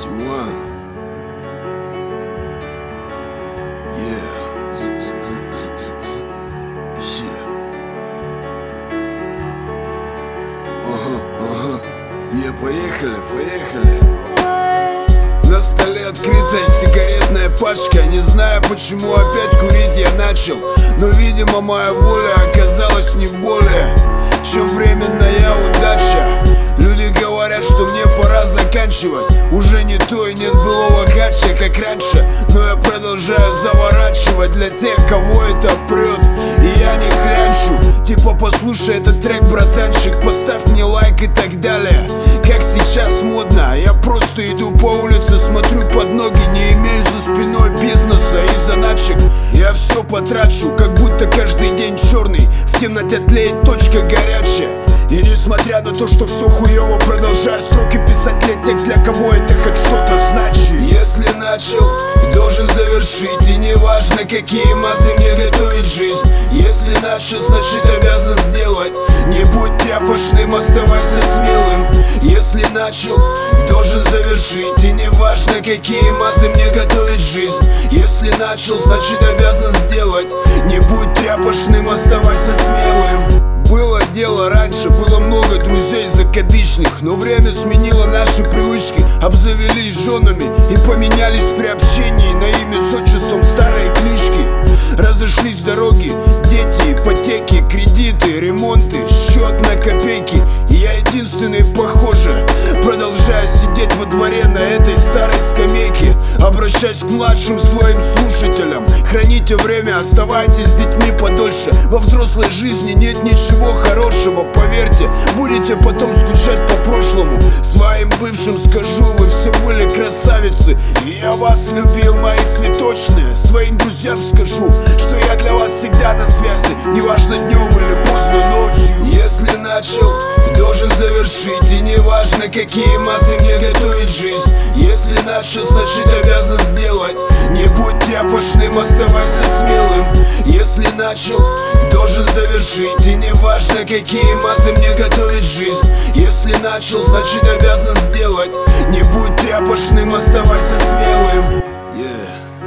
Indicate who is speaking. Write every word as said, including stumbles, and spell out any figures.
Speaker 1: One. Yeah. Shit. Ага, ага. Yeah, поехали, поехали. На столе открытая сигаретная пачка. Не знаю, почему опять курить я начал, но, видимо, моя воля оказалась не более чем временная удача. Люди говорят, что мне пора заканчивать. Уже не то и нет былого гача, как раньше, но я продолжаю заворачивать для тех, кого это прет. И я не клянчу, типа послушай этот трек, братанчик, поставь мне лайк и так далее. Как сейчас модно, я просто иду по улице, смотрю под ноги, не имею за спиной бизнеса и заначек. Я все потрачу, как будто каждый день черный, в темноте тлеет точка горячая. И несмотря на то, что все хуево, продолжаю строки писать для тех, для кого это хоть что-то значит. Если начал, должен завершить, и не важно, какие массы мне готовит жизнь. Если начал, значит обязан сделать. Не будь тряпочным, оставайся смелым. Если начал, должен завершить, и не важно, какие массы мне готовит жизнь. Если начал, значит обязан сделать. Не будь тряпочным, оставайся смелым. Было дело раньше, было много друзей закадычных, но время сменило наши привычки. Обзавелись женами и поменялись при общении на имя с отчеством старые клички. Разошлись дороги, дети, ипотеки, кредиты, ремонты, счет на копейки. И я единственный, похоже, продолжаю сидеть во дворе на этой старой скамейке. Обращаюсь к младшим своим слушателям: храните время, оставайтесь с детьми подольше. Во взрослой жизни нет ничего хорошего, поверьте, будете потом скучать по прошлому. Своим бывшим скажу, вы все были красавицы, и я вас любил, мои цветочные. Своим друзьям скажу, что я для вас всегда на связи, неважно днем или поздно ночью. Если начал, должен завершить, и не важно, какие массы мне готовит жизнь. Если начал, значит обязан сделать. Не будь тряпочным, оставайся смелым. Если начал, должен завершить, и не важно, какие массы мне готовит жизнь. Если начал, значит обязан сделать. Не будь тряпочным, оставайся смелым. Yeah.